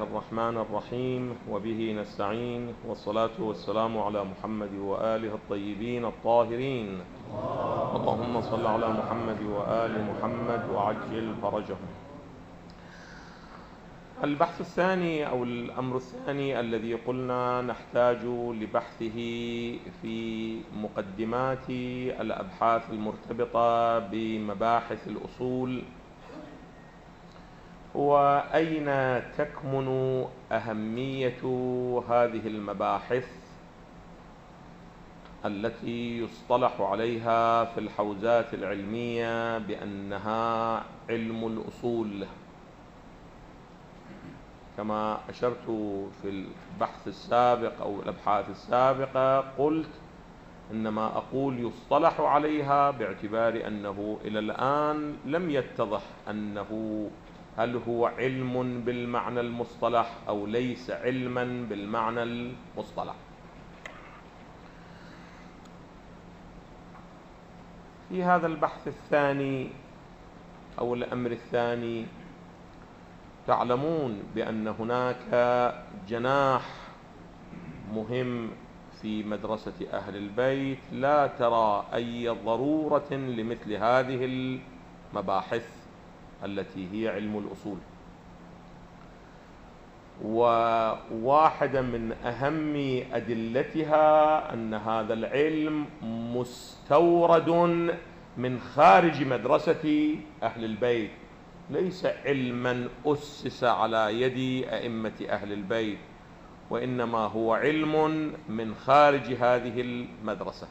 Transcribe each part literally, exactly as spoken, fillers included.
الرحمن الرحيم، وبه نستعين، والصلاة والسلام على محمد وآله الطيبين الطاهرين. اللهم صل على محمد وآل محمد وعجل فرجهم. البحث الثاني أو الأمر الثاني الذي قلنا نحتاج لبحثه في مقدمات الأبحاث المرتبطة بمباحث الأصول هو أين تكمن أهمية هذه المباحث التي يصطلح عليها في الحوزات العلمية بأنها علم الأصول. كما أشرت في البحث السابق أو الأبحاث السابقة، قلت إنما أقول يصطلح عليها باعتبار أنه إلى الآن لم يتضح أنه هل هو علم بالمعنى المصطلح أو ليس علما بالمعنى المصطلح. في هذا البحث الثاني أو الأمر الثاني، تعلمون بأن هناك جناح مهم في مدرسة أهل البيت لا ترى أي ضرورة لمثل هذه المباحث التي هي علم الأصول. وواحدة من أهم أدلتها أن هذا العلم مستورد من خارج مدرسة أهل البيت، ليس علما أسس على يد أئمة أهل البيت، وإنما هو علم من خارج هذه المدرسة.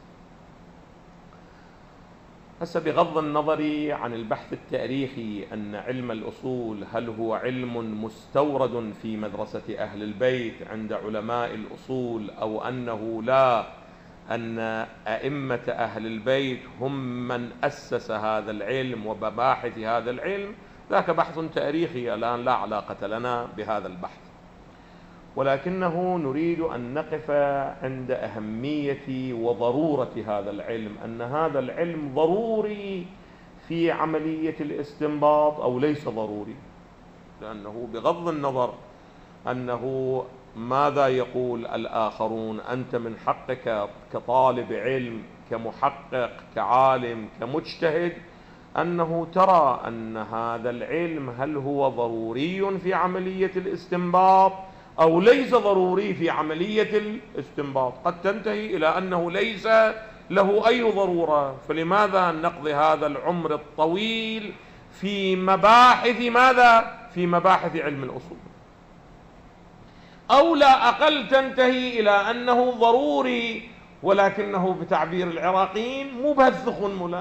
هسه بغض النظر عن البحث التاريخي أن علم الأصول هل هو علم مستورد في مدرسة أهل البيت عند علماء الأصول أو أنه لا، أن أئمة أهل البيت هم من أسس هذا العلم ومباحث هذا العلم، ذاك بحث تاريخي الآن لا علاقة لنا بهذا البحث، ولكنه نريد أن نقف عند أهمية وضرورة هذا العلم، أن هذا العلم ضروري في عملية الاستنباط أو ليس ضروري. لأنه بغض النظر أنه ماذا يقول الآخرون، أنت من حقك كطالب علم كمحقق كعالم كمجتهد أنه ترى أن هذا العلم هل هو ضروري في عملية الاستنباط أو ليس ضروري في عملية الاستنباط. قد تنتهي إلى أنه ليس له أي ضرورة، فلماذا نقضي هذا العمر الطويل في مباحث ماذا؟ في مباحث علم الأصول. أو لا أقل تنتهي إلى أنه ضروري، ولكنه بتعبير العراقيين مبذخ ملان.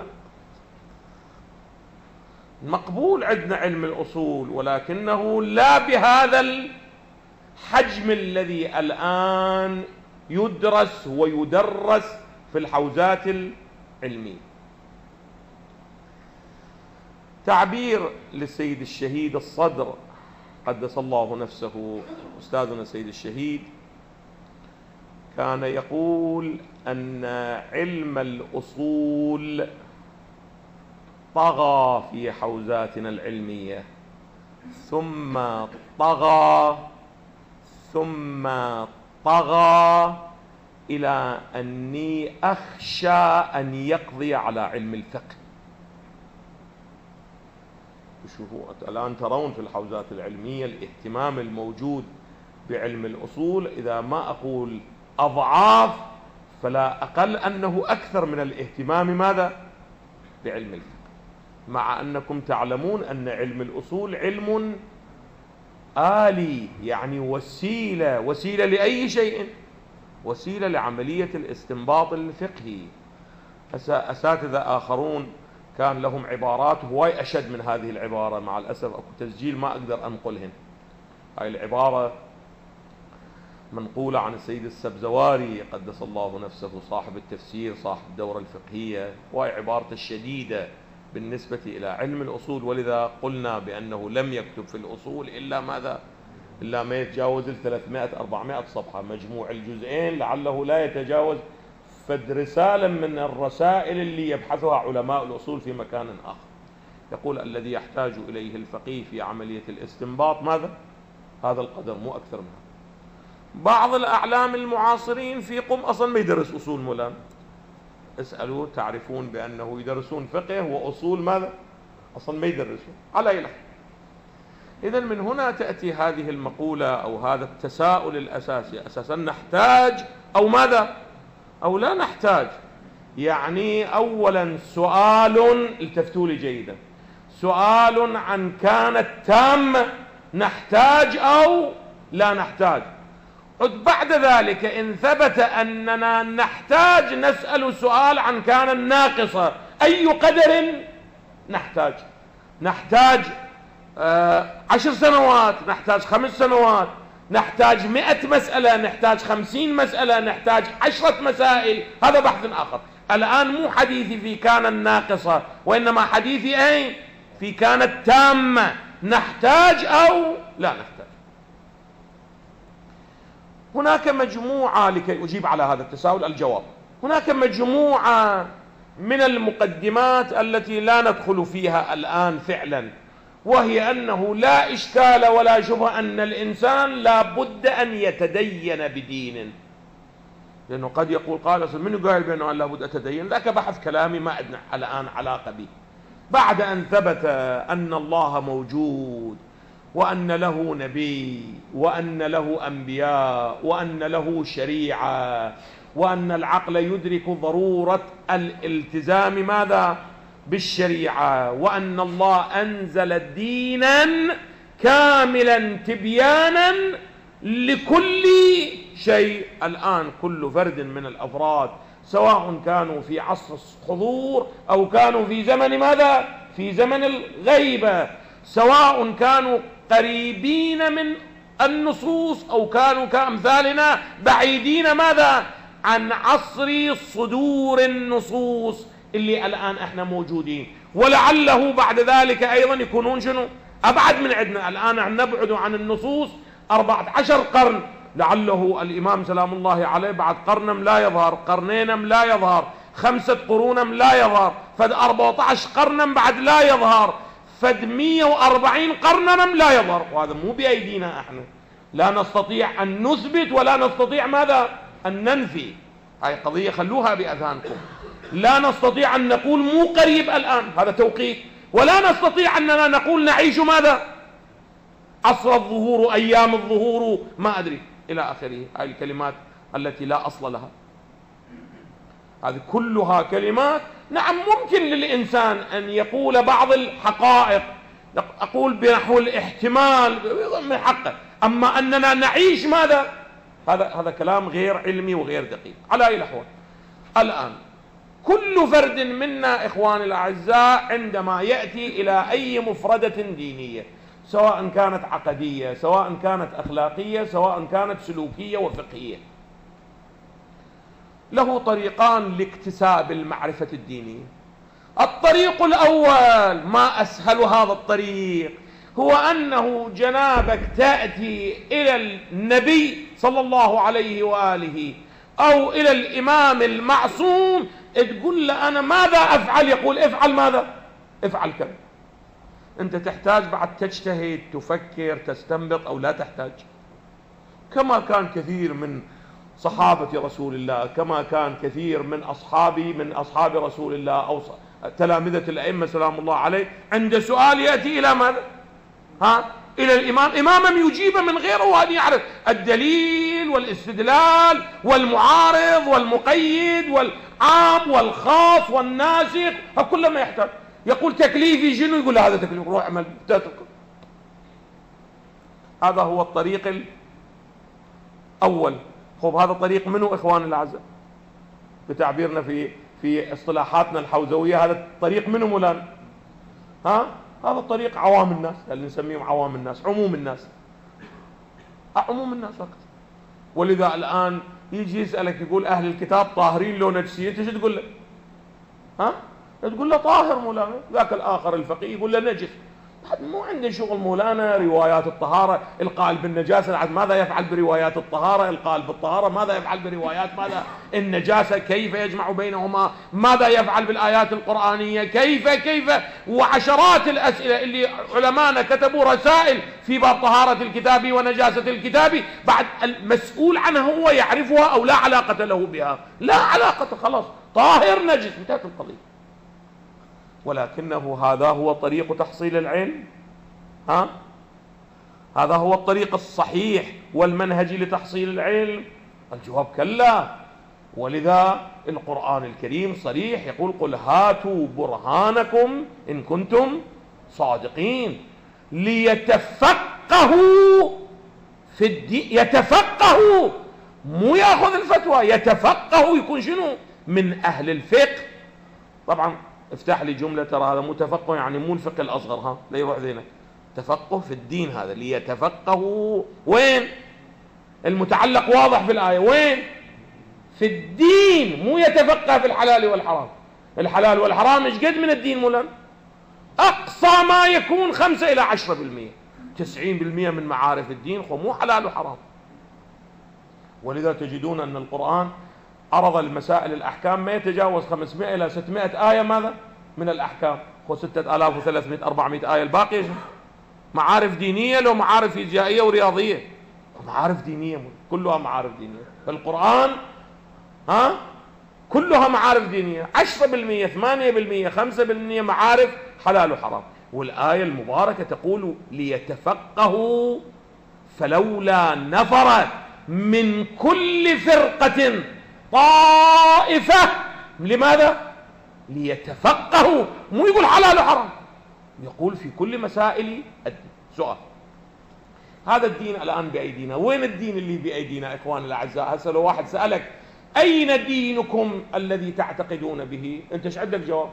مقبول عندنا علم الأصول، ولكنه لا بهذا الحجم الذي الآن يدرس ويدرس في الحوزات العلمية. تعبير للسيد الشهيد الصدر قدس الله نفسه، أستاذنا السيد الشهيد، كان يقول أن علم الأصول طغى في حوزاتنا العلمية، ثم طغى ثم طغى إلى أني أخشى أن يقضي على علم الفقه. شوفوا الآن ترون في الحوزات العلمية الاهتمام الموجود بعلم الأصول، إذا ما أقول أضعاف فلا أقل أنه أكثر من الاهتمام ماذا؟ بعلم الفقه، مع أنكم تعلمون أن علم الأصول علم آلي، يعني وسيلة وسيلة لأي شيء، وسيلة لعملية الاستنباط الفقهي. أساتذة آخرون كان لهم عبارات هواي أشد من هذه العبارة، مع الأسف أكو تسجيل ما أقدر أنقلهن. هاي العبارة منقولة عن السيد السبزواري قدس الله نفسه، صاحب التفسير صاحب الدورة الفقهية، وهي عبارة الشديدة بالنسبة إلى علم الأصول. ولذا قلنا بأنه لم يكتب في الأصول إلا ماذا؟ إلا ما يتجاوز الثلاثمائة أربعمائة صفحة، مجموع الجزئين لعله لا يتجاوز فد رسالة من الرسائل اللي يبحثها علماء الأصول في مكان آخر. يقول الذي يحتاج إليه الفقيه في عملية الاستنباط ماذا؟ هذا القدر مو أكثر منها. بعض الأعلام المعاصرين في قم أصلا ما يدرس أصول مولانا، اسألوا تعرفون بأنه يدرسون فقه وأصول ماذا؟ أصلا ما يدرسون على أي لحظة. إذن من هنا تأتي هذه المقولة أو هذا التساؤل الأساسي، أساسا نحتاج أو ماذا؟ أو لا نحتاج. يعني أولا سؤال، التفتوا لي جيدا، سؤال عن كانت تامة نحتاج أو لا نحتاج. بعد ذلك إن ثبت أننا نحتاج نسأل سؤال عن كان ناقصة، أي قدر نحتاج؟ نحتاج آه عشر سنوات، نحتاج خمس سنوات، نحتاج مئة مسألة، نحتاج خمسين مسألة، نحتاج عشرة مسائل، هذا بحث آخر. الآن مو حديثي في كان ناقصة، وإنما حديثي أين؟ في كانت تامة، نحتاج أو لا نحتاج. هناك مجموعة، لكي أجيب على هذا التساؤل الجواب، هناك مجموعة من المقدمات التي لا ندخل فيها الآن فعلا، وهي أنه لا إشكال ولا شبهة أن الإنسان لا بد أن يتدين بدين. لأنه قد يقول قال من قال بأنه لا بد أتدين، ذاك بحث كلامي ما عندنا الآن علاقة به. بعد أن ثبت أن الله موجود وأن له نبي وأن له أنبياء وأن له شريعة وأن العقل يدرك ضرورة الالتزام ماذا؟ بالشريعة، وأن الله أنزل دينا كاملا تبيانا لكل شيء. الآن كل فرد من الأفراد سواء كانوا في عصر الحضور أو كانوا في زمن ماذا؟ في زمن الغيبة، سواء كانوا قريبين من النصوص أو كانوا كأمثالنا بعيدين ماذا؟ عن عصر صدور النصوص اللي الآن احنا موجودين، ولعله بعد ذلك أيضا يكونون شنو؟ أبعد من عندنا. الآن نبعد عن النصوص أربعة عشر قرن، لعله الإمام سلام الله عليه بعد قرنم لا يظهر، قرنينم لا يظهر، خمسة قرونم لا يظهر، فد أربعة عشر قرنم بعد لا يظهر، فد مئة وأربعين قرنم لا يظهر. وهذا مو بأيدينا احنا، لا نستطيع أن نثبت ولا نستطيع ماذا؟ أن ننفي. هاي قضية خلوها بأذهانكم. لا نستطيع أن نقول مو قريب الآن، هذا توقيت، ولا نستطيع أننا نقول نعيش ماذا؟ عصر الظهور، أيام الظهور، ما أدري إلى آخره. هاي الكلمات التي لا أصل لها، هذه كلها كلمات نعم ممكن للإنسان أن يقول بعض الحقائق، أقول بنحو الاحتمال من حقه، أما أننا نعيش ماذا؟ هذا هذا كلام غير علمي وغير دقيق على أي الأحوال. الآن كل فرد منا إخواني الأعزاء عندما يأتي إلى أي مفردة دينية، سواء كانت عقدية، سواء كانت أخلاقية، سواء كانت سلوكية وفقهية، له طريقان لاكتساب المعرفة الدينية. الطريق الأول ما أسهل هذا الطريق، هو أنه جنابك تأتي إلى النبي صلى الله عليه وآله أو إلى الإمام المعصوم تقول له أنا ماذا أفعل؟ يقول افعل ماذا؟ افعل كذا. أنت تحتاج بعد تجتهد، تفكر، تستنبط، أو لا تحتاج؟ كما كان كثير من صحابة رسول الله، كما كان كثير من أصحابي من أصحاب رسول الله أو تلامذة الأئمة سلام الله عليه، عند سؤال يأتي إلى ماذا؟ ها؟ إلى الإمام، إماما يجيب من غيره، وهذا يعرف الدليل والاستدلال والمعارض والمقيد والعام والخاص والناسخ، كل ما يحتاج. يقول تكليفي شنو؟ يقول هذا تكليف، روح اعمل. هذا هو الطريق الأول. خب هذا طريق منو إخواني الأعزاء؟ بتعبيرنا في في اصطلاحاتنا الحوزوية، هذا الطريق منو مولانا؟ ها؟ هذا الطريق عوام الناس، اللي نسميهم عوام الناس، عموم الناس، عموم الناس فقط. ولذا الآن يجي يسألك يقول أهل الكتاب طاهرين لو نجسين، أنت شو تقول له؟ ها؟ تقول له طاهر مولانا. ذاك الآخر الفقيه يقول له نجس. مو عنده شغل مولانا روايات الطهارة، القائل بالنجاسة ماذا يفعل بروايات الطهارة، القائل بالطهارة ماذا يفعل بروايات ماذا النجاسة، كيف يجمع بينهما، ماذا يفعل بالآيات القرآنية، كيف كيف وعشرات الأسئلة اللي علماءنا كتبوا رسائل في باب طهارة الكتاب ونجاسة الكتاب، بعد المسؤول عنها هو يعرفها أو لا علاقة له بها، لا علاقة، خلاص طاهر نجس، انتهت القضية. ولكنه هذا هو طريق تحصيل العلم؟ ها؟ هذا هو الطريق الصحيح والمنهجي لتحصيل العلم؟ الجواب كلا. ولذا القرآن الكريم صريح يقول قل هاتوا برهانكم إن كنتم صادقين، ليتفقهوا في الدين. يتفقهوا، مو ياخذ الفتوى، يتفقهوا، يكون شنو؟ من أهل الفقه. طبعا افتح لي جملة، ترى هذا متفقه يعني مو الفقه الأصغر، ها لا يروح ذهنك، تفقه في الدين، هذا ليتفقهوا وين؟ المتعلق واضح في الآية، وين؟ في الدين، مو يتفقه في الحلال والحرام. الحلال والحرام ايش قد من الدين مولانا؟ أقصى ما يكون خمسة إلى عشرة بالمئة، تسعين بالمئة من معارف الدين مو حلال وحرام. ولذا تجدون أن القرآن عرض المسائل الأحكام ما يتجاوز خمسمائة إلى ستمائة آية ماذا؟ من الأحكام، هو ستة آلاف وثلاثمائة أربعمائة آية، الباقي معارف دينية لو معارف فيزيائية ورياضية، معارف دينية كلها معارف دينية. فالقرآن ها كلها معارف دينية، عشرة بالمئة ثمانية بالمئة خمسة بالمئة معارف حلال وحرام. والآية المباركة تقول ليتفقهوا فلولا نفر من كل فرقة طائفة. لماذا؟ ليتفقهوا، مو يقول حلال وحرام، يقول في كل مسائل الدين. سؤال، هذا الدين الآن بأيدينا، وين الدين اللي بأيدينا إخواني الأعزاء؟ هسه لو واحد سألك أين دينكم الذي تعتقدون به، أنت ايش عندك جواب؟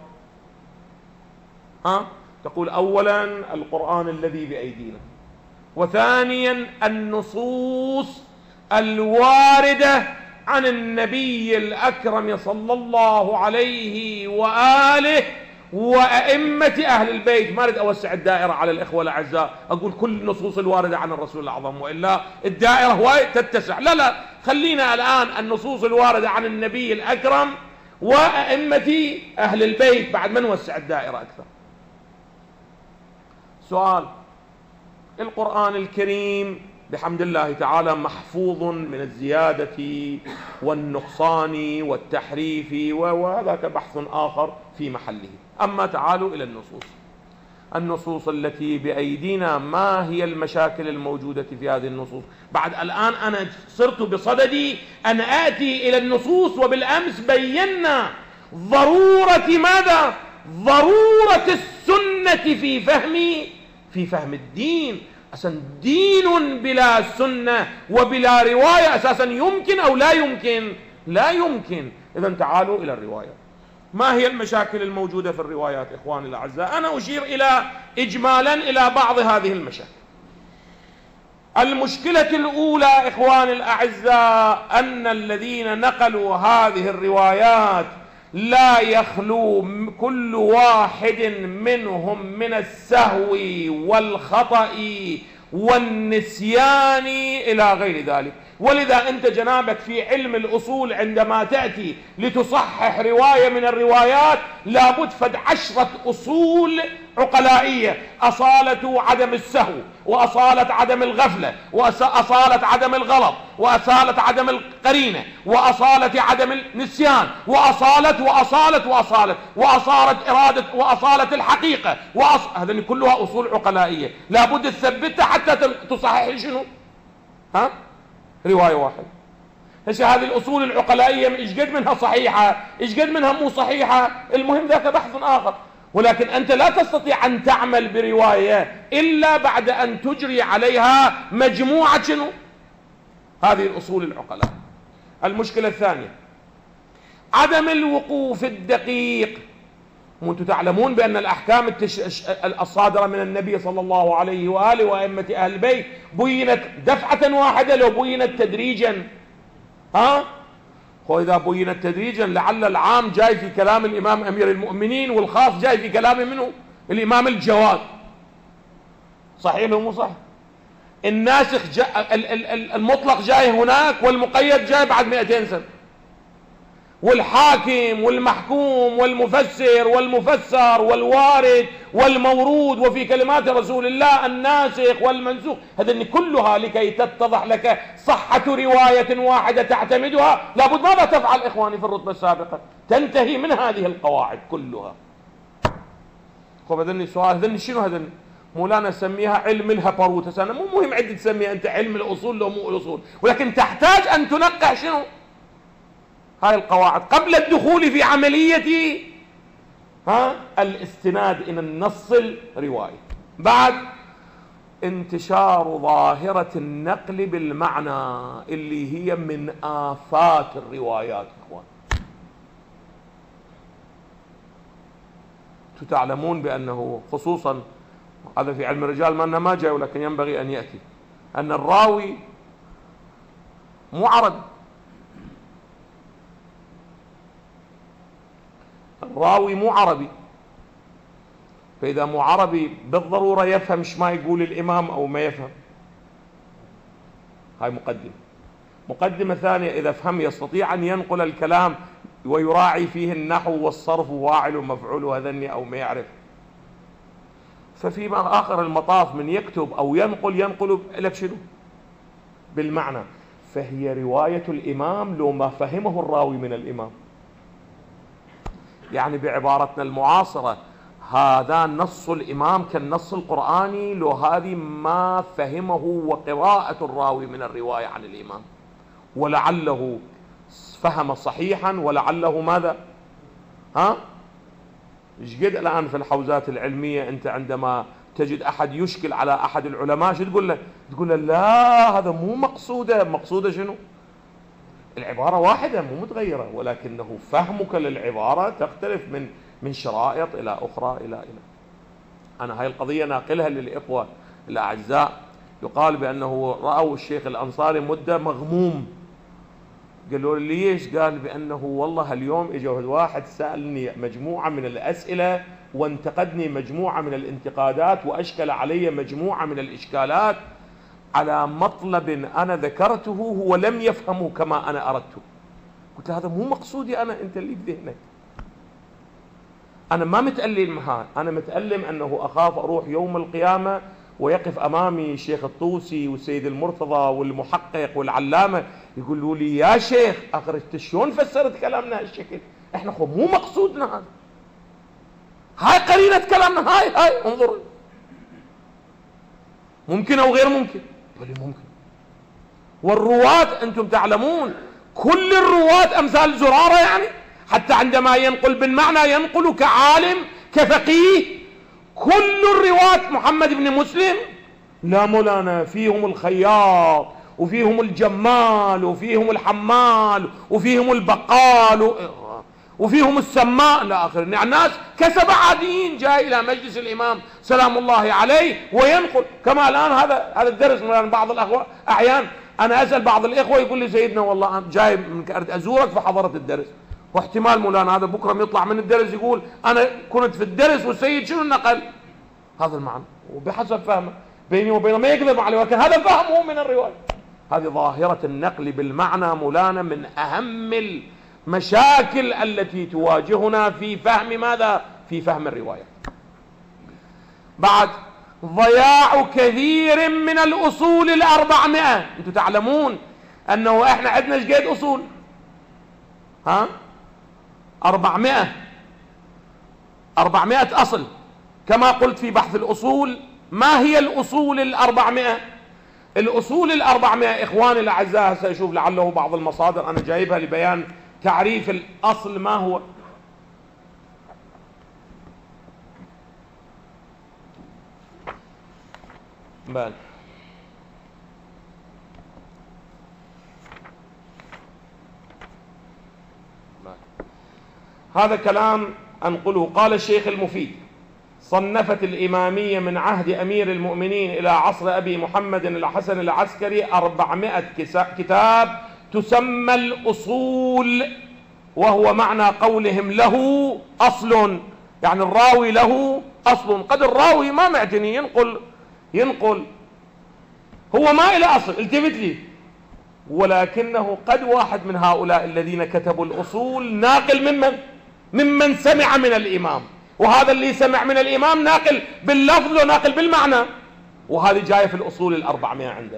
ها؟ تقول أولا القرآن الذي بأيدينا، وثانيا النصوص الواردة عن النبي الأكرم صلى الله عليه وآله وأئمة أهل البيت. ما أريد أوسع الدائرة على الإخوة الأعزاء، أقول كل النصوص الواردة عن الرسول الأعظم، وإلا الدائرة وايد تتسع. لا لا، خلينا الآن النصوص الواردة عن النبي الأكرم وأئمة أهل البيت، بعد ما نوسع الدائرة أكثر. سؤال، القرآن الكريم بحمد الله تعالى محفوظ من الزيادة والنقصان والتحريف، وهذاك بحث آخر في محله. أما تعالوا إلى النصوص. النصوص التي بأيدينا، ما هي المشاكل الموجودة في هذه النصوص؟ بعد الآن أنا صرت بصددي أن آتي إلى النصوص، وبالأمس بينا ضرورة ماذا؟ ضرورة السنة في فهم في فهم الدين. أساسا دين بلا سنة وبلا رواية أساسا يمكن أو لا يمكن؟ لا يمكن. إذن تعالوا إلى الرواية. ما هي المشاكل الموجودة في الروايات إخواني الأعزاء؟ أنا أشير إلى إجمالا إلى بعض هذه المشاكل. المشكلة الأولى إخواني الأعزاء أن الذين نقلوا هذه الروايات لا يخلو كل واحد منهم من السهو والخطأ والنسيان إلى غير ذلك. ولذا أنت جنابك في علم الأصول عندما تأتي لتصحح رواية من الروايات لابد فد عشرة أصول عقلائية: أصالة عدم السهو، وأصالة عدم الغفلة، وأصالة عدم الغلط، وأصالة عدم القرينة، وأصالة عدم النسيان، وأصالة وأصالة وأصالة وأصالة إرادة، وأصالة الحقيقة، وأص... هذه كلها أصول عقلائية لابد تثبتها حتى تصحح شنو؟ ها؟ رواية واحدة. هسه هذه الأصول العقلائية إيش قد منها صحيحة، إيش قد منها مو صحيحة، المهم ذاك بحث آخر. ولكن أنت لا تستطيع أن تعمل برواية إلا بعد أن تجري عليها مجموعة شنو؟ هذه الأصول العقلائية. المشكلة الثانية عدم الوقوف الدقيق. وأنتم تعلمون بأن الأحكام الصادرة من النبي صلى الله عليه وآله وأئمة أهل البيت بينت دفعة واحدة لو بينت تدريجا. ها؟ وإذا بينت تدريجا لعل العام جاي في كلام الإمام أمير المؤمنين والخاص جاي في كلام منه الإمام الجواد. صحيح له مو صح؟ الناسخ جاء المطلق جاي هناك والمقيد جاي بعد مئتين سنة، والحاكم والمحكوم والمفسر والمفسر والوارد والمورود وفي كلمات رسول الله الناسخ والمنسوخ، هذه كلها لكي تتضح لك صحة رواية واحدة تعتمدها لابد ماذا تفعل إخواني في الرتبة السابقة؟ تنتهي من هذه القواعد كلها. خب هذني سؤال، هذني شنو هذني؟ مولانا سميها علم الهبروتس، أنا مو مهم عندي تسميها أنت علم الأصول لو مو الأصول، ولكن تحتاج أن تنقح شنو؟ هاي القواعد قبل الدخول في عملية ها الاستناد إلى النص الرواية. بعد انتشار ظاهرة النقل بالمعنى اللي هي من آفات الروايات. إخوان تعلمون بأنه خصوصا هذا في علم الرجال ما ما جاء، ولكن ينبغي أن يأتي أن الراوي مو عربي، الراوي مو عربي، فإذا مو عربي بالضرورة يفهم ايش ما يقول الإمام أو ما يفهم. هاي مقدمة. مقدمة ثانية، إذا فهم يستطيع أن ينقل الكلام ويراعي فيه النحو والصرف وواعل ومفعول وهذني أو ما يعرف. ففي آخر المطاف من يكتب أو ينقل ينقل لك شنو؟ بالمعنى. فهي رواية الإمام لو ما فهمه الراوي من الإمام، يعني بعبارتنا المعاصرة هذا نص الإمام كالنص القرآني لو هذه ما فهمه وقراءة الراوي من الرواية عن الإمام، ولعله فهم صحيحا ولعله ماذا ها ايش قد الآن في الحوزات العلمية أنت عندما تجد أحد يشكل على أحد العلماء شو تقول له؟ تقول له لا هذا مو مقصودة. مقصودة شنو؟ العبارة واحدة مو متغيرة، ولكنه فهمك للعبارة تختلف من من شرائط إلى أخرى إلى إلى أنا هاي القضية ناقلها للإخوة الأعزاء. يقال بأنه رأوا الشيخ الأنصاري مدة مغموم، قالوا لي ليش؟ قال بأنه والله اليوم إجا واحد سألني مجموعة من الأسئلة وانتقدني مجموعة من الانتقادات وأشكل علي مجموعة من الإشكالات على مطلب أنا ذكرته هو لم يفهمه كما أنا أردته. قلت هذا مو مقصودي أنا، أنت اللي بذهنك. أنا ما متألم هاي، أنا متألم أنه أخاف أروح يوم القيامة ويقف أمامي الشيخ الطوسي والسيد المرتضى والمحقق والعلامة يقولوا لي يا شيخ أخرجت شلون فسرت كلامنا هالشكل؟ إحنا خو مو مقصودنا هذا، هاي قرينة كلامنا، هاي هاي انظر ممكن أو غير ممكن. بل ممكن. والرواة أنتم تعلمون كل الرواة أمثال زرارة، يعني حتى عندما ينقل بالمعنى ينقل كعالم كفقيه. كل الرواة محمد بن مسلم لا مولانا فيهم الخياط وفيهم الجمال وفيهم الحمال وفيهم البقال وفيهم السماء لا آخر، يعني الناس كسب عاديين جاي إلى مجلس الإمام سلام الله عليه وينقل. كما الآن هذا هذا الدرس من بعض الأخوة أحيان أنا أسأل بعض الإخوة يقول لي سيدنا والله جاي من أزورك فحضرت الدرس، واحتمال مولانا هذا بكرة يطلع من الدرس يقول أنا كنت في الدرس والسيد شنو نقل هذا المعنى، وبحسب فهمه بيني وبينه ما يكذب عليه، ولكن هذا فهمه من الرواية. هذه ظاهرة النقل بالمعنى مولانا من أهم المشاكل التي تواجهنا في فهم ماذا؟ في فهم الرواية. بعد ضياع كثير من الأصول الأربعمائة. أنتم تعلمون أنه إحنا عندنا ايش قد أصول؟ ها؟ أربعمائة أربعمائة أصل. كما قلت في بحث الأصول، ما هي الأصول الأربعمائة؟ الأصول الأربعمائة إخواني الأعزاء سأشوف لعله بعض المصادر أنا جايبها لبيان تعريف الأصل ما هو. بل هذا كلام أنقله. قال الشيخ المفيد: صنفت الإمامية من عهد أمير المؤمنين إلى عصر أبي محمد الحسن العسكري أربعمائة كتاب تسمى الأصول، وهو معنى قولهم له أصل، يعني الراوي له أصل. قد الراوي ما معتني ينقل ينقل، هو ما إلى أصل، التفت لي، ولكنه قد واحد من هؤلاء الذين كتبوا الأصول ناقل ممن ممن سمع من الإمام، وهذا اللي سمع من الإمام ناقل باللفظ وناقل بالمعنى، وهذه جاية في الأصول الأربعمائة عندنا.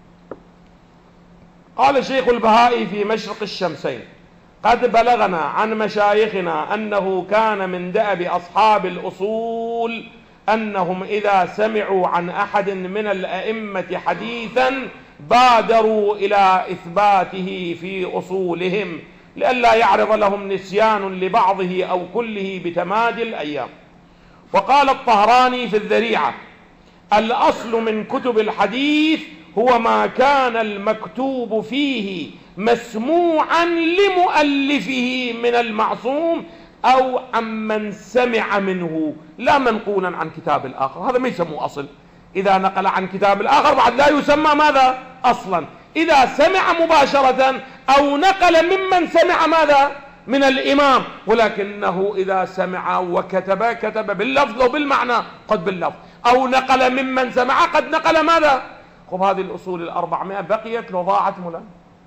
قال شيخ البهائي في مشرق الشمسين: قد بلغنا عن مشايخنا أنه كان من دأب أصحاب الأصول أنهم إذا سمعوا عن أحد من الأئمة حديثا بادروا إلى إثباته في أصولهم لئلا يعرض لهم نسيان لبعضه أو كله بتمادي الأيام. وقال الطهراني في الذريعة: الأصل من كتب الحديث هو ما كان المكتوب فيه مسموعا لمؤلفه من المعصوم أو عمن سمع منه، لا منقولا عن كتاب الآخر. هذا ما يسموه أصل. إذا نقل عن كتاب الآخر بعد لا يسمى ماذا؟ أصلا. إذا سمع مباشرة أو نقل ممن سمع ماذا؟ من الإمام، ولكنه إذا سمع وكتب كتب باللفظ وبالمعنى، قد باللفظ، أو نقل ممن سمع قد نقل ماذا؟ خب هذه الأصول الأربعمائة بقيت لو ضاعت مولانا.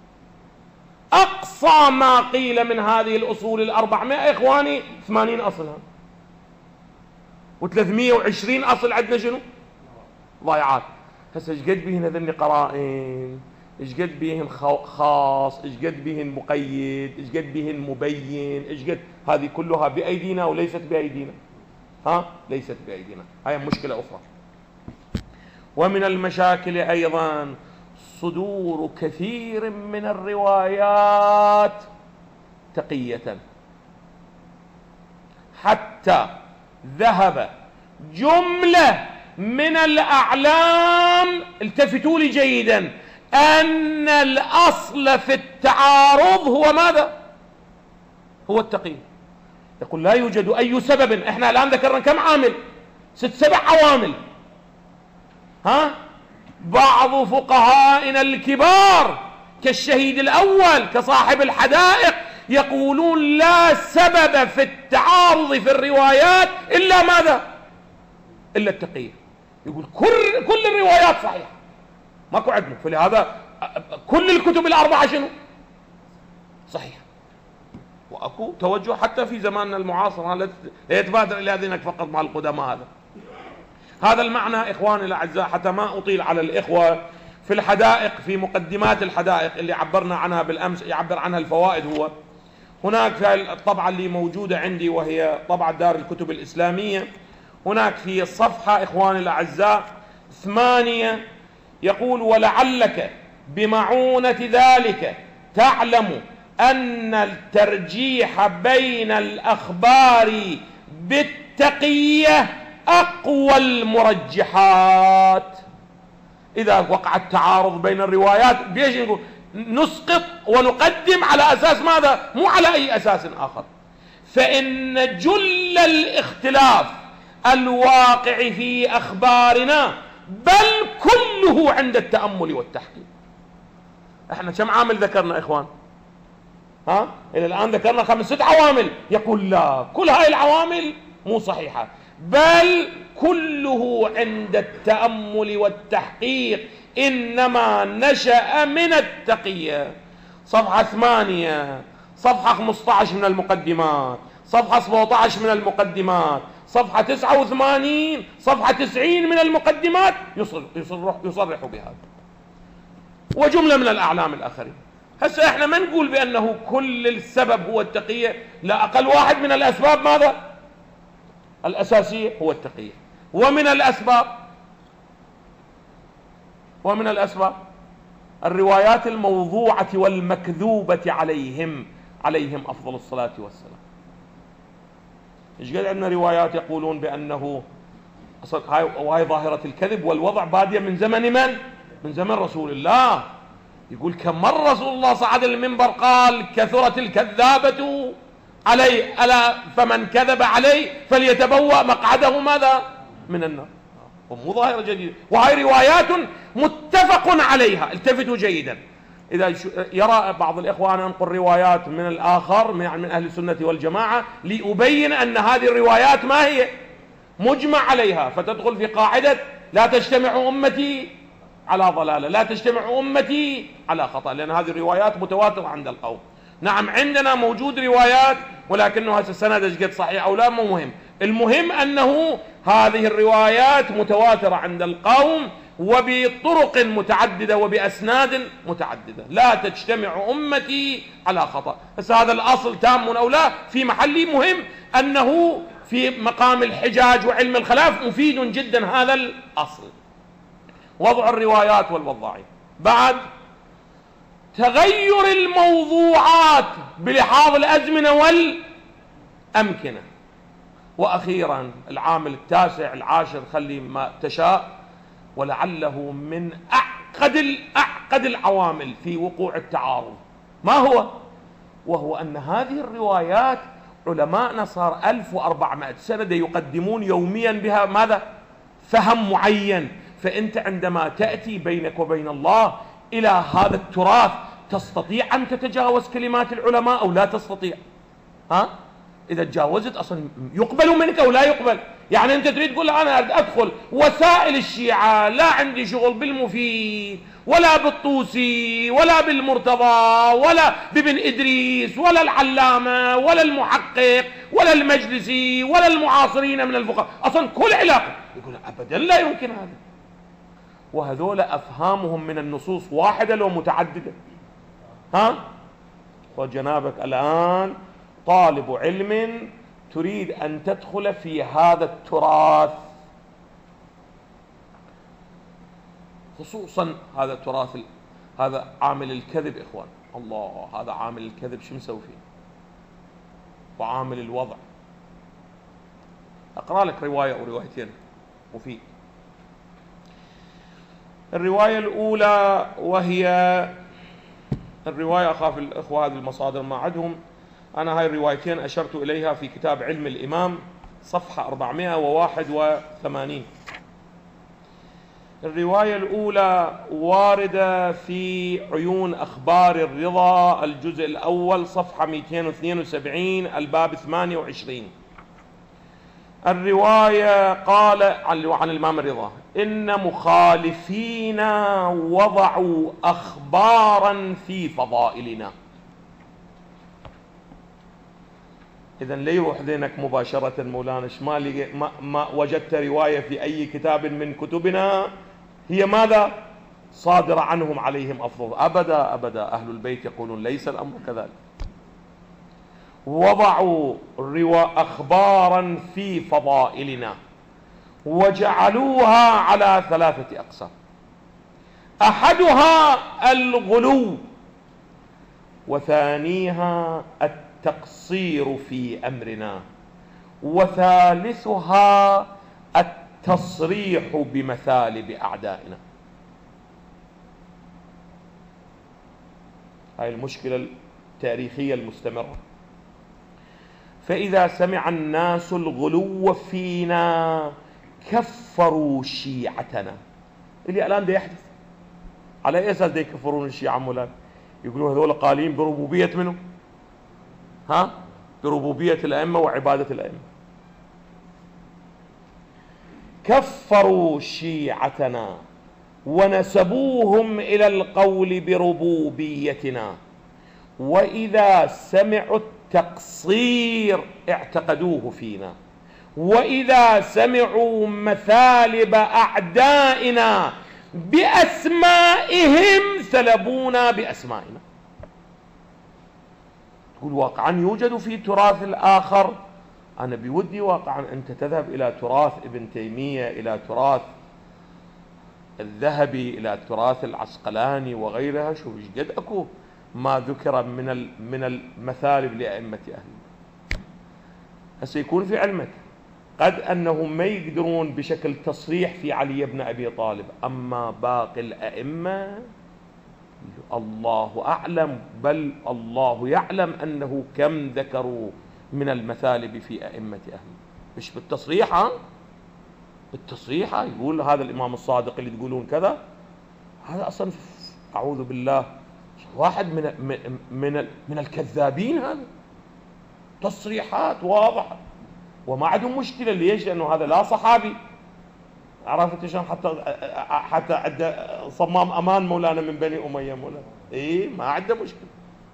أقصى ما قيل من هذه الأصول الأربعمائة إخواني ثمانين أصلها، وثلاثمائة وعشرين أصل عندنا شنو؟ ضايعات. هسه ايش قد بهن هذني قرائن، ايش قد بهن خاص، ايش قد بهن مقيد، ايش قد بهن مبين، ايش قد، هذه كلها بأيدينا وليست بأيدينا. ها؟ ليست بأيدينا، هاي مشكلة أخرى. ومن المشاكل أيضا صدور كثير من الروايات تقية، حتى ذهب جملة من الأعلام، التفتوا لي جيدا، أن الأصل في التعارض هو ماذا؟ هو التقية. يقول لا يوجد أي سبب، احنا الآن ذكرنا كم عامل؟ ست سبع عوامل. ها؟ بعض فقهائنا الكبار كالشهيد الأول كصاحب الحدائق يقولون لا سبب في التعارض في الروايات إلا ماذا؟ إلا التقية. يقول كل كل الروايات صحيحة، ماكو عدل، فلهذا كل الكتب الأربعة شنو؟ صحيح. وأكو توجه حتى في زماننا المعاصر لا يتبادر إلى ذهنك فقط مع القدماء. هذا هذا المعنى إخواني الأعزاء، حتى ما أطيل على الإخوة. في الحدائق، في مقدمات الحدائق اللي عبرنا عنها بالأمس، يعبر عنها الفوائد، هو هناك في الطبعة اللي موجودة عندي وهي طبعة دار الكتب الإسلامية، هناك في الصفحة إخواني الأعزاء ثمانية يقول: ولعلك بمعونة ذلك تعلم أن الترجيح بين الأخبار بالتقية أقوى المرجحات. إذا وقع التعارض بين الروايات بيش نقول؟ نسقط ونقدم على أساس ماذا؟ مو على أي أساس آخر. فإن جل الاختلاف الواقع في أخبارنا بل كله عند التأمل والتحقيق. احنا كم عامل ذكرنا إخوان؟ ها؟ إلى الآن ذكرنا خمس ست عوامل. يقول لا، كل هاي العوامل مو صحيحة، بل كله عند التأمل والتحقيق، إنما نشأ من التقية. صفحة ثمانية، صفحة خمسة عشر من المقدمات، صفحة سبعة عشر من المقدمات، صفحة تسعة وثمانين، صفحة تسعين من المقدمات يصرح, يصرح, يصرح بهذا، وجملة من الأعلام الآخرين. هسه احنا ما نقول بأنه كل السبب هو التقية، لا، أقل واحد من الأسباب ماذا؟ الأساسية هو التقية. ومن الأسباب ومن الأسباب الروايات الموضوعة والمكذوبة عليهم عليهم أفضل الصلاة والسلام. إيش قد عندنا روايات يقولون بأنه هاي وهي ظاهرة الكذب والوضع بادية من زمن من؟ من زمن رسول الله. يقول كم مرة رسول الله صعد المنبر قال: كثرت الكذابة علي، ألا فمن كذب علي فليتبوأ مقعده ماذا؟ من النار. ومو ظاهرة جديدة، وهي روايات متفق عليها. التفتوا جيدا، إذا يرى بعض الإخوان أنقل روايات من الآخر من أهل السنة والجماعة لأبين أن هذه الروايات ما هي مجمع عليها، فتدخل في قاعدة لا تجتمع أمتي على ضلالة، لا تجتمع أمتي على خطأ، لأن هذه الروايات متواترة عند القوم. نعم عندنا موجود روايات، ولكنه هسه السند ايش قد صحيح أو لا مو مهم، المهم أنه هذه الروايات متواترة عند القوم وبطرق متعددة وبأسناد متعددة. لا تجتمع أمتي على خطأ. بس هذا الأصل تام أو لا في محلي، مهم أنه في مقام الحجاج وعلم الخلاف مفيد جدا هذا الأصل. وضع الروايات والوضاعين. بعد تغير الموضوعات بلحاظ الأزمنة والأمكنة. وأخيرا العامل التاسع العاشر، خلي ما تشاء، ولعله من أعقد الأعقد العوامل في وقوع التعارض، ما هو؟ وهو أن هذه الروايات علماءنا صار ألف وأربعمائة سنة يقدمون يوميا بها ماذا؟ فهم معين. فأنت عندما تأتي بينك وبين الله إلى هذا التراث تستطيع أن تتجاوز كلمات العلماء أو لا تستطيع؟ ها؟ إذا تجاوزت أصلا يقبل منك أو لا يقبل. يعني أنت تريد تقول أنا أدخل وسائل الشيعة، لا عندي شغل بالمفيد ولا بالطوسي ولا بالمرتضى ولا بابن إدريس ولا العلامة ولا المحقق ولا المجلسي ولا المعاصرين من الفقهاء، أصلا كل علاقة. يقول أبدا لا يمكن هذا. وهذول أفهامهم من النصوص واحدة لو متعددة. ها؟ وجنابك الآن طالب علم تريد أن تدخل في هذا التراث، خصوصا هذا التراث، هذا عامل الكذب. إخوان الله، هذا عامل الكذب شو نسوي فيه؟ وعامل الوضع. أقرأ لك رواية أو روايتين مفيد. الرواية الأولى وهي الرواية، أخاف الإخوة هذه المصادر ما عندهم، أنا هاي الروايتين أشرت إليها في كتاب علم الإمام صفحة أربعمائة وواحد وثمانين. الرواية الأولى واردة في عيون أخبار الرضا الجزء الأول صفحة مئتين واثنين وسبعين الباب ثمانية وعشرين. الرواية قال عن الإمام الرضا: إن مخالفين وضعوا أخبارا في فضائلنا. إذن لا يروح ذهنك مباشرة مولانا شمالي ما, ما وجدت رواية في أي كتاب من كتبنا هي ماذا؟ صادرة عنهم عليهم أفضل. أبدا أبدا، أهل البيت يقولون ليس الأمر كذلك. وضعوا أخبارا في فضائلنا وجعلوها على ثلاثة أقسام. أحدها الغلو، وثانيها التقصير في أمرنا، وثالثها التصريح بمثالب أعدائنا. هاي المشكلة التاريخية المستمرة. فإذا سمع الناس الغلو فينا كفروا شيعتنا. اللي الآن ده يحدث على أي أساس ده يكفرون الشيعة مولانا؟ يقولون هذول قالين بربوبية منه، ها؟ بربوبية الأئمة وعبادة الأئمة. كفروا شيعتنا ونسبوهم إلى القول بربوبيتنا، وإذا سمعوا التقصير اعتقدوه فينا، وإذا سمعوا مثالب أعدائنا بأسمائهم سلبونا بأسمائنا. تقول واقعا يوجد في تراث الآخر. أنا بودي واقعا أنت تذهب إلى تراث ابن تيمية، إلى تراث الذهبي، إلى تراث العسقلاني وغيرها، شوف ايش قد أكو ما ذكر من من المثالب لأئمة أهل. هسه يكون في علمك قد أنهم ما يقدرون بشكل تصريح في علي بن أبي طالب، أما باقي الأئمة الله أعلم، بل الله يعلم أنه كم ذكروا من المثالب في أئمة أهل. مش بالتصريح، ها؟ بالتصريح يقول هذا الإمام الصادق اللي تقولون كذا، هذا أصلا أعوذ بالله واحد من من من, من الكذابين. هذا تصريحات واضحة وما عندهم مشكلة. ليش؟ لأنه هذا لا صحابي عرفت شلون؟ حتى حتى عنده صمام امان مولانا من بني اميه مولانا، اي ما عنده مشكله.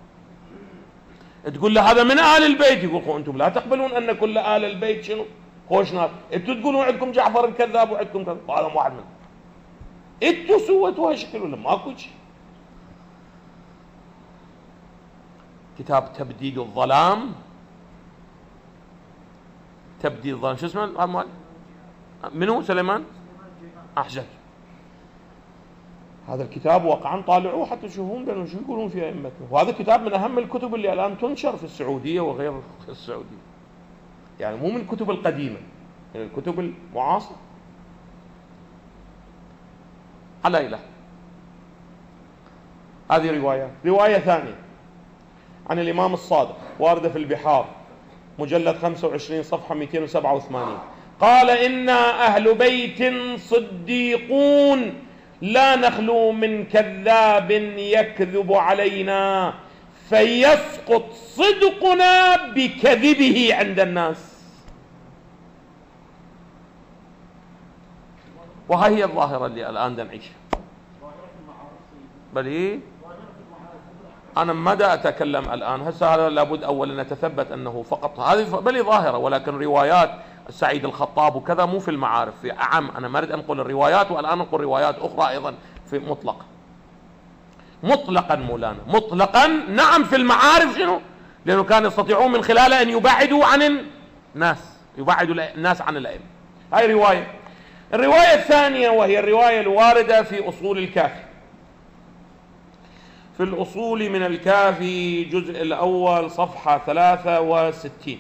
تقول له هذا من آل البيت، يقول انتم لا تقبلون ان كل آل البيت شنو؟ خوش ناس، انتم تقولون عندكم جعفر الكذاب وعندكم كذا، هذا واحد منهم. انتم سويتوا هالشكل ولا ماكو شيء؟ كتاب تبديد الظلام، تبديد الظلام، شو اسمه؟ منو؟ سليمان أحجج. هذا الكتاب واقعا طالعوه حتى تشوفون بأنه شو يقولون في أئمتنا، وهذا كتاب من أهم الكتب اللي الآن تنشر في السعودية وغير السعودية، يعني مو من الكتب القديمة، من الكتب المعاصرة. على إله. هذه رواية. رواية ثانية عن الإمام الصادق واردة في البحار مجلد خمسة وعشرين صفحة مئتين وسبعة وثمانين، قال: إنا أهل بيت صديقون لا نخلو من كذاب يكذب علينا فيسقط صدقنا بكذبه عند الناس. وهي هي الظاهرة اللي الآن نعيشها. بل إيه؟ أنا مدى أتكلم الآن هسه، هذا لابد أولا نتثبت أنه فقط هذه بل ظاهرة، ولكن روايات السعيد الخطاب وكذا مو في المعارف، في أعم. أنا ما أريد أنقل الروايات، والآن أنقل روايات أخرى أيضا في مطلق مطلقا مولانا مطلقا. نعم في المعارف شنو؟ لأنه كانوا يستطيعون من خلاله أن يبعدوا عن الناس، يبعدوا الناس عن الأئمة. هاي رواية. الرواية الثانية وهي الرواية الواردة في أصول الكافي، في الأصول من الكافي جزء الأول صفحة ثلاثة وستين.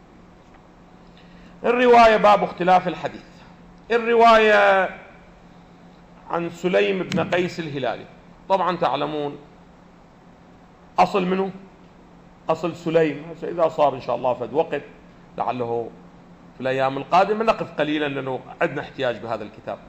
الرواية باب اختلاف الحديث. الرواية عن سليم بن قيس الهلالي. طبعا تعلمون أصل منه أصل سليم. إذا صار إن شاء الله فد وقت لعله في الأيام القادمة نقف قليلا لأنه عندنا احتياج بهذا الكتاب.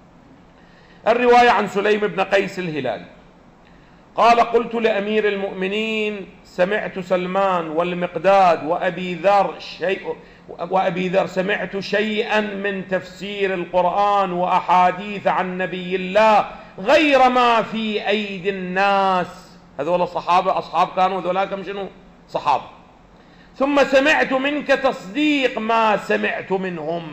الرواية عن سليم بن قيس الهلالي قال: قلت لأمير المؤمنين سمعت سلمان والمقداد وأبي ذر شيء وأبي ذر سمعت شيئا من تفسير القرآن وأحاديث عن نبي الله غير ما في أيدي الناس. هذول الصحابة أصحاب كانوا، هذولاكم شنو؟ صحابة. ثم سمعت منك تصديق ما سمعت منهم،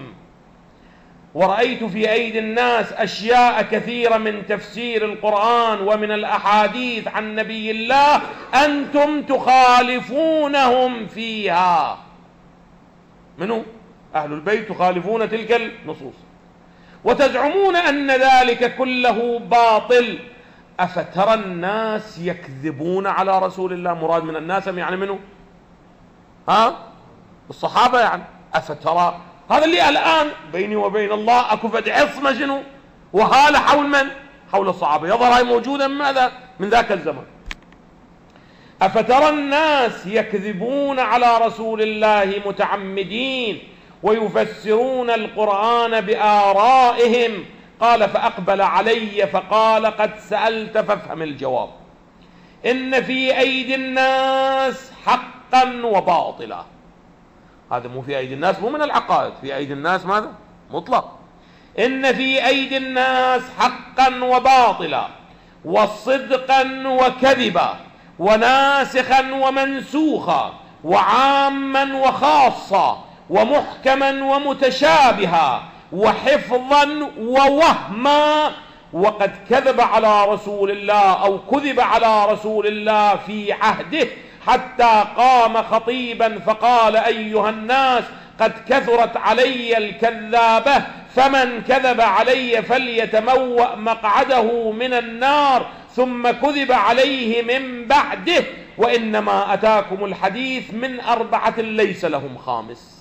ورأيت في أيدي الناس أشياء كثيرة من تفسير القرآن ومن الأحاديث عن نبي الله أنتم تخالفونهم فيها. منو؟ أهل البيت تخالفون تلك النصوص وتزعمون أن ذلك كله باطل. أفترى الناس يكذبون على رسول الله؟ مراد من الناس يعني منو؟ ها؟ الصحابة يعني. أفترى، هذا اللي الآن بيني وبين الله أكو فد عصمة شنو؟ وهالة حول من؟ حول الصحابة. يظهر هاي موجودة من ماذا؟ من ذاك الزمن. أفترى الناس يكذبون على رسول الله متعمدين ويفسرون القرآن بآرائهم. قال: فأقبل علي فقال: قد سألت فافهم الجواب. إن في أيدي الناس حقا وباطلا. هذا مو في أيدي الناس، مو من العقائد، في أيدي الناس ماذا؟ مطلق. إن في أيدي الناس حقا وباطلا وصدقا وكذبا وناسخا ومنسوخا وعاما وخاصا ومحكما ومتشابها وحفظا ووهما. وقد كذب على رسول الله أو كذب على رسول الله في عهده حتى قام خطيبا فقال: أيها الناس قد كثرت علي الكذابة، فمن كذب علي فليتموأ مقعده من النار. ثم كذب عليه من بعده: وإنما أتاكم الحديث من أربعة ليس لهم خامس.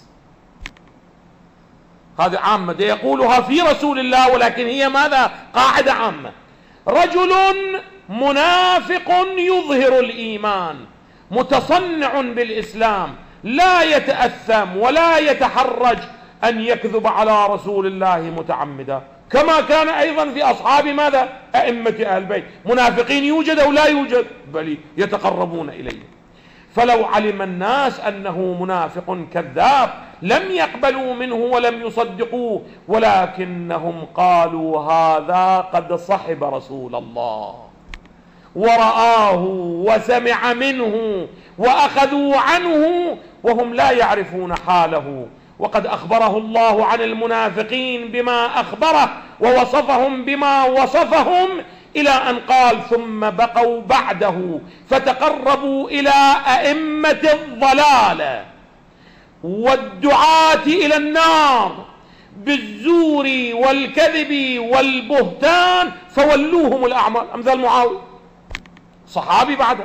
هذه عامة يقولها في رسول الله، ولكن هي ماذا؟ قاعدة عامة. رجل منافق يظهر الإيمان متصنع بالإسلام لا يتأثم ولا يتحرج أن يكذب على رسول الله متعمدا، كما كان أيضا في أصحاب ماذا؟ أئمة أهل البيت. منافقين يوجد أو لا يوجد؟ بل يتقربون إليه. فلو علم الناس أنه منافق كذاب لم يقبلوا منه ولم يصدقوه، ولكنهم قالوا هذا قد صحب رسول الله ورآه وسمع منه وأخذوا عنه وهم لا يعرفون حاله. وقد أخبره الله عن المنافقين بما أخبره ووصفهم بما وصفهم، إلى أن قال ثم بقوا بعده فتقربوا إلى أئمة الضلال والدعاة إلى النار بالزور والكذب والبهتان فولوهم الأعمال. أمثال معاوية صحابي بعده.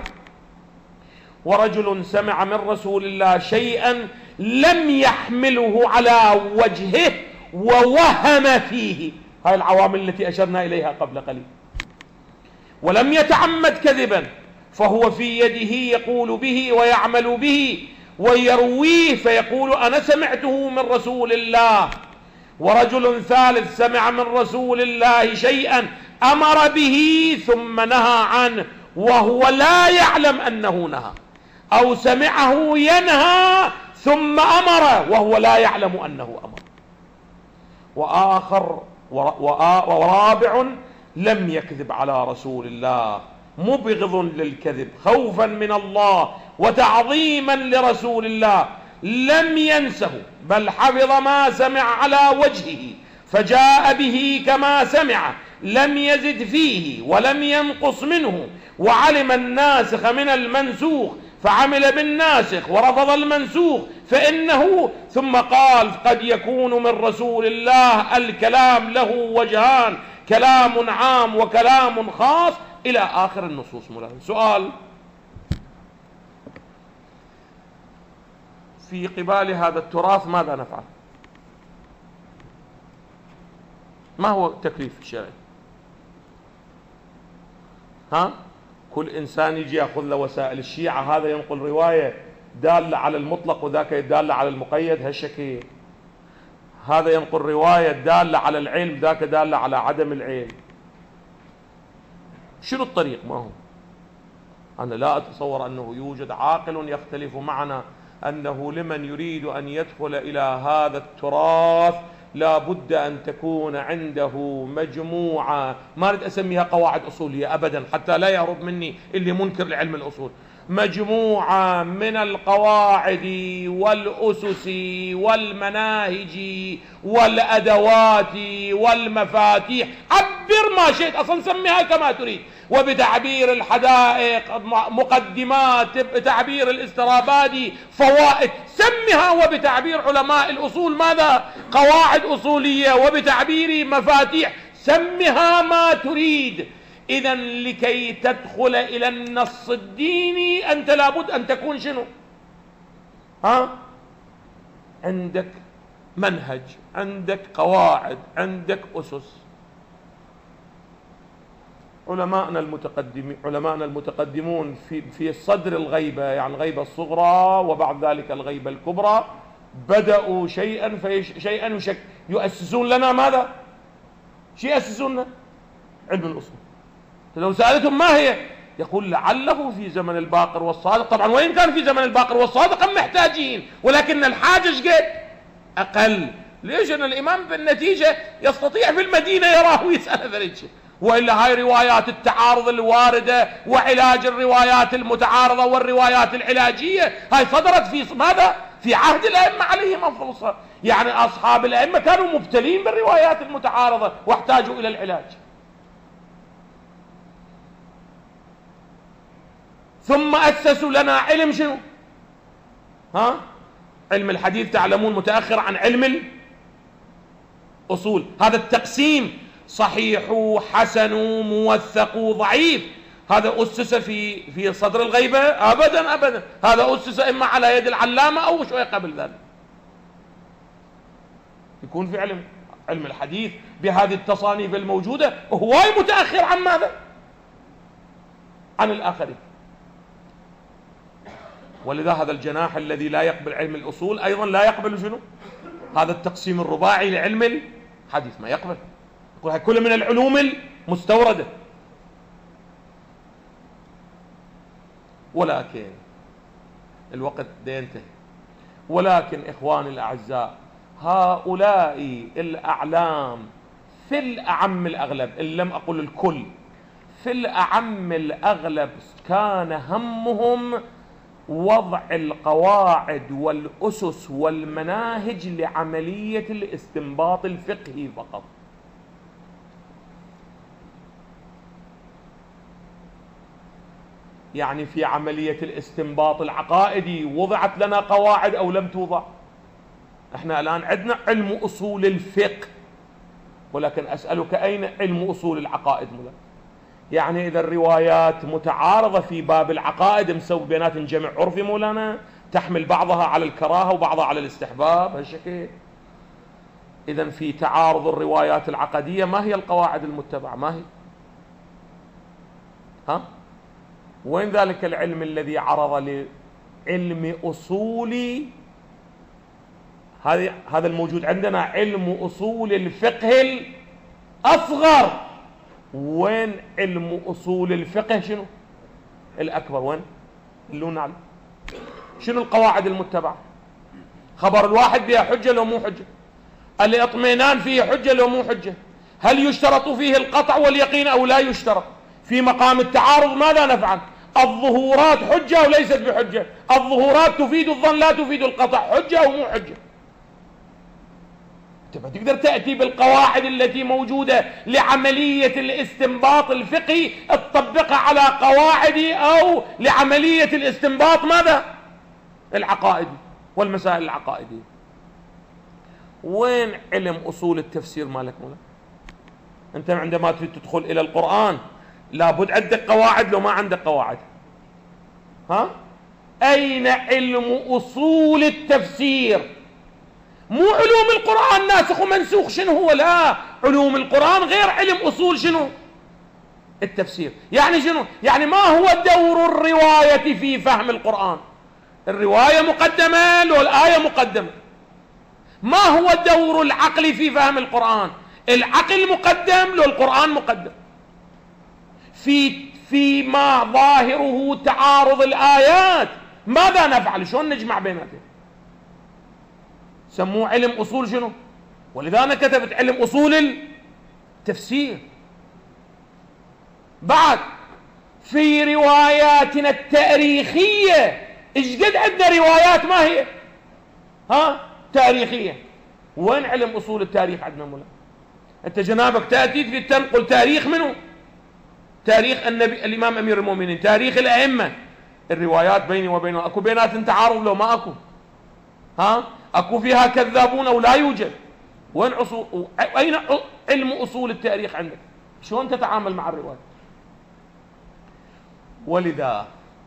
ورجل سمع من رسول الله شيئا لم يحمله على وجهه ووهم فيه، هاي العوامل التي أشرنا إليها قبل قليل، ولم يتعمد كذبا فهو في يده يقول به ويعمل به ويرويه فيقول أنا سمعته من رسول الله. ورجل ثالث سمع من رسول الله شيئا أمر به ثم نهى عنه وهو لا يعلم أنه نهى، أو سمعه ينهى ثم أمر وهو لا يعلم أنه أمر. وآخر ورابع لم يكذب على رسول الله مبغض للكذب خوفا من الله وتعظيما لرسول الله، لم ينسه بل حفظ ما سمع على وجهه فجاء به كما سمع، لم يزد فيه ولم ينقص منه، وعلم الناسخ من المنسوخ فعمل بالناسخ ورفض المنسوخ فإنه، ثم قال قد يكون من رسول الله الكلام له وجهان، كلام عام وكلام خاص إلى آخر النصوص. ملاحظ. سؤال: في قبال هذا التراث ماذا نفعل؟ ما هو التكليف الشرعي؟ ها؟ كل إنسان يجي يأخذ له وسائل. الشيعة هذا ينقل رواية دالة على المطلق وذاك دالة على المقيد، هالشكل. هذا ينقل رواية دالة على العلم ذاك دالة على عدم العلم. شنو الطريق؟ ما هو؟ أنا لا أتصور أنه يوجد عاقل يختلف معنا أنه لمن يريد أن يدخل إلى هذا التراث لا بد أن تكون عنده مجموعة، ما أريد أسميها قواعد أصولية أبدا حتى لا يهرب مني اللي منكر لعلم الأصول، مجموعة من القواعد والأسس والمناهج والأدوات والمفاتيح، عبر ما شئت، أصلا سميها كما تريد، وبتعبير الحدائق مقدمات، بتعبير الاسترابادي فوائد، سمها، وبتعبير علماء الأصول ماذا؟ قواعد أصولية، وبتعبير مفاتيح، سمها ما تريد. إذن لكي تدخل إلى النص الديني أنت لابد أن تكون شنو؟ ها؟ عندك منهج، عندك قواعد، عندك أسس. علماءنا المتقدمين علماءنا المتقدمون في في صدر الغيبة، يعني الغيبة الصغرى وبعد ذلك الغيبة الكبرى، بدأوا شيئا فيش شيئا يشك يؤسسون لنا ماذا؟ شيء يؤسسون لنا علم الأصول. لو سألتهم ما هي؟ يقول لعله في زمن الباقر والصادق. طبعا وين كان في زمن الباقر والصادق هم محتاجين، ولكن الحاجة قد أقل. ليش؟ أن الإمام بالنتيجة يستطيع في المدينة يراه ويسأل ذلك، وإلا هاي روايات التعارض الواردة وعلاج الروايات المتعارضة والروايات العلاجية هاي صدرت في ماذا؟ في عهد الأئمة عليهم أفضل الصلاة. يعني أصحاب الأئمة كانوا مبتلين بالروايات المتعارضة واحتاجوا إلى العلاج. ثم أسسوا لنا علم شنو؟ ها؟ علم الحديث تعلمون متأخر عن علم الأصول. هذا التقسيم صحيح حسن موثق ضعيف، هذا أسس في في صدر الغيبة؟ أبدا أبدا، هذا أسس إما على يد العلامة أو شوية قبل ذلك. يكون في علم علم الحديث بهذه التصانيف الموجودة هواي متأخر عن ماذا؟ عن الآخرين. ولذا هذا الجناح الذي لا يقبل علم الأصول أيضا لا يقبل شنو؟ هذا التقسيم الرباعي لعلم الحديث ما يقبل، يقول كل من العلوم المستوردة. ولكن الوقت ده ينتهي، ولكن إخواني الأعزاء، هؤلاء الأعلام في الأعم الأغلب، إن لم أقل الكل، في الأعم الأغلب كان همهم وضع القواعد والأسس والمناهج لعملية الاستنباط الفقهي فقط. يعني في عملية الاستنباط العقائدي وضعت لنا قواعد أو لم توضع؟ احنا الآن عندنا علم أصول الفقه، ولكن أسألك أين علم أصول العقائد مولانا؟ يعني إذا الروايات متعارضة في باب العقائد مسوي بينات جمع عرفي مولانا، تحمل بعضها على الكراهة وبعضها على الاستحباب هالشكل. إذا في تعارض الروايات العقدية ما هي القواعد المتبعة؟ ما هي؟ ها؟ وين ذلك العلم الذي عرض لعلم أصول هذا هذا الموجود عندنا، علم أصول الفقه الأصغر؟ وين علم أصول الفقه شنو الأكبر؟ وين؟ دلونا عليه. شنو القواعد المتبعة؟ خبر الواحد بها حجة لو مو حجة؟ الاطمئنان فيه حجة لو مو حجة؟ هل يشترط فيه القطع واليقين أو لا يشترط؟ في مقام التعارض ماذا نفعل؟ الظهورات حجة أو ليست بحجة؟ الظهورات تفيد الظن لا تفيد القطع، حجة أو مو حجة؟ تبقى تقدر تأتي بالقواعد التي موجودة لعملية الاستنباط الفقهي تطبقها على قواعد أو لعملية الاستنباط ماذا؟ العقائدي والمسائل العقائدية. وين علم أصول التفسير مالك مولا؟ أنت عندما تريد تدخل إلى القرآن لابد عندك قواعد، لو ما عندك قواعد ها؟ أين علم أصول التفسير؟ مو علوم القرآن ناسخ ومنسوخ شنو هو، لا، علوم القرآن غير علم أصول شنو؟ التفسير. يعني شنو؟ يعني ما هو دور الرواية في فهم القرآن؟ الرواية مقدمة لو الآية مقدمة. ما هو دور العقل في فهم القرآن؟ العقل مقدم لو القرآن مقدم. في فيما ظاهره تعارض الآيات ماذا نفعل؟ شلون نجمع بيناتهم؟ سموه علم أصول شنو؟ ولذا أنا كتبت علم أصول التفسير. بعد في رواياتنا التاريخية ايش قد عندنا روايات ما هي ها تاريخية؟ وين علم أصول التاريخ عندنا مولا؟ أنت جنابك تأتي في تنقل تاريخ منه؟ تاريخ النبي الإمام أمير المؤمنين، تاريخ الأئمة. الروايات بيني وبينه أكو بينات تعارض لو ما أكو؟ ها؟ أكو فيها كذابون أو لا يوجد؟ وين أصول؟ أين علم أصول التاريخ عندك؟ شلون تتعامل مع الرواية؟ ولذا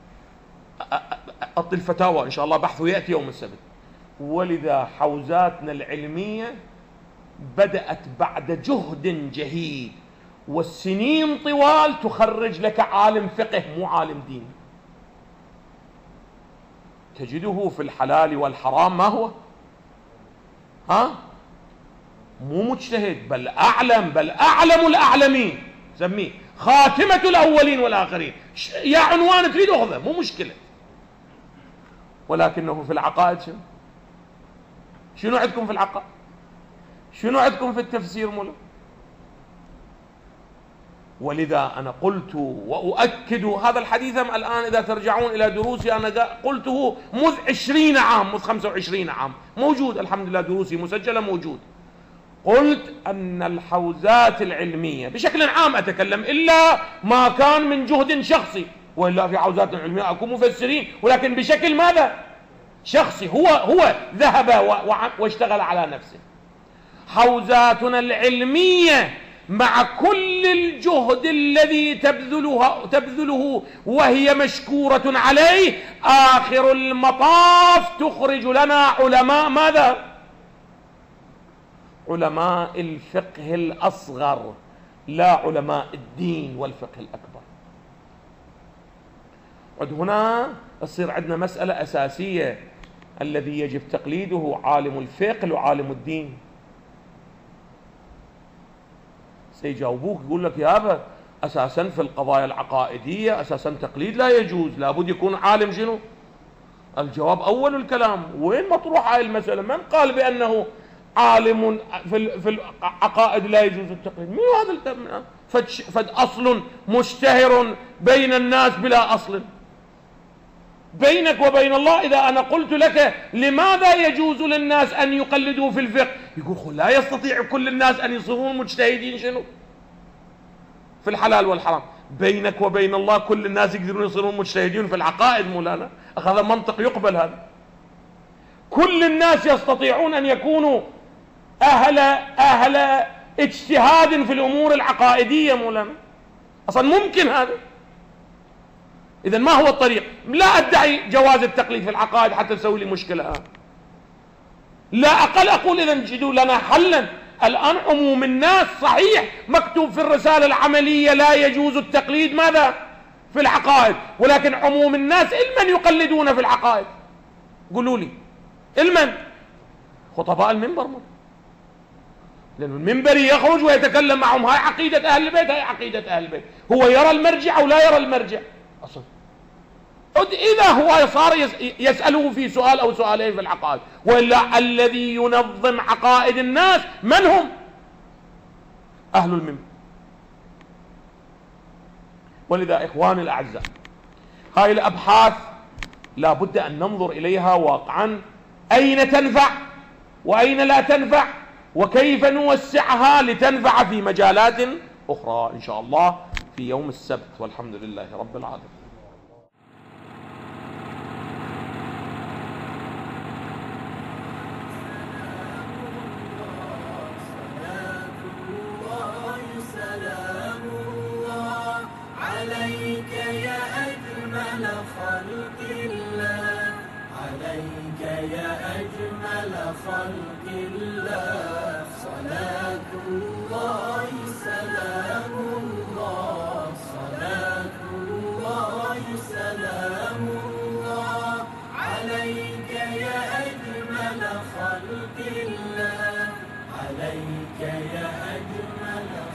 أعطي الفتاوى إن شاء الله بحثه يأتي يوم السبت. ولذا حوزاتنا العلمية بدأت بعد جهد جهيد والسنين طوال تخرج لك عالم فقه مو عالم دين. تجده في الحلال والحرام ما هو ها مو مجتهد، بل أعلم، بل أعلم الأعلمين، سميه خاتمة الأولين والآخرين. يا عنوان تريد أخذه مو مشكلة. ولكنه في العقائد شنو؟ شنو عندكم في العقائد؟ شنو عندكم في التفسير مولا؟ ولذا أنا قلت وأؤكد هذا الحديث الآن إذا ترجعون إلى دروسي أنا قلته مذ عشرين عام، مذ خمسة وعشرين عام، موجود الحمد لله، دروسي مسجلة موجود. قلت أن الحوزات العلمية بشكل عام أتكلم إلا ما كان من جهد شخصي، وإلا في حوزات علمية أكو مفسرين، ولكن بشكل ماذا؟ شخصي، هو هو ذهب واشتغل على نفسه. حوزاتنا العلمية مع كل الجهد الذي تبذله تبذله وهي مشكورة عليه، آخر المطاف تخرج لنا علماء ماذا؟ علماء الفقه الأصغر، لا علماء الدين والفقه الأكبر. عد هنا تصير عندنا مسألة أساسية، الذي يجب تقليده عالم الفقه وعالم الدين. سيجاوبوك يقول لك يا أبا أساسا في القضايا العقائدية أساسا تقليد لا يجوز، لابد يكون عالم شنو؟ الجواب أول الكلام. وين مطروح هاي المسألة؟ من قال بأنه عالم في في العقائد لا يجوز التقليد؟ من هذا فد, فد أصل مشتهر بين الناس بلا أصل بينك وبين الله. إذا أنا قلت لك لماذا يجوز للناس أن يقلدوا في الفقه، يقول لا يستطيع كل الناس أن يصيرون مجتهدين. شنو في الحلال والحرام؟ بينك وبين الله كل الناس يقدرون يصيرون مجتهدين في العقائد. مولانا هذا منطق يقبل؟ هذا كل الناس يستطيعون أن يكونوا أهل أهل اجتهاد في الأمور العقائدية. مولانا أصلا ممكن هذا. إذن ما هو الطريق؟ لا أدعي جواز التقليد في العقائد حتى تسوي لي مشكلة. لا أقل أقول إذن جدوا لنا حلا. الآن عموم الناس صحيح مكتوب في الرسالة العملية لا يجوز التقليد ماذا في العقائد، ولكن عموم الناس المن يقلدون في العقائد؟ قولوا لي المن؟ خطباء المنبر. لأن المنبر يخرج ويتكلم معهم. هاي عقيدة أهل البيت، هاي عقيدة أهل البيت. هو يرى المرجع أو لا يرى المرجع أصلا؟ إذا هو صار يسأله في سؤال أو سؤالين في العقائد، وإلا الذي ينظم عقائد الناس من هم؟ أهل المنبر. ولذا إخواني الأعزاء هاي الأبحاث لا بد أن ننظر إليها واقعا، أين تنفع وأين لا تنفع، وكيف نوسعها لتنفع في مجالات أخرى إن شاء الله في يوم السبت. والحمد لله رب العالمين. عليك يا أجمل خلق الله، عليك يا أجمل خلق الله، صلاة الله سلام الله، صلاة الله سلام الله، عليك يا أجمل خلق الله، عليك يا أجمل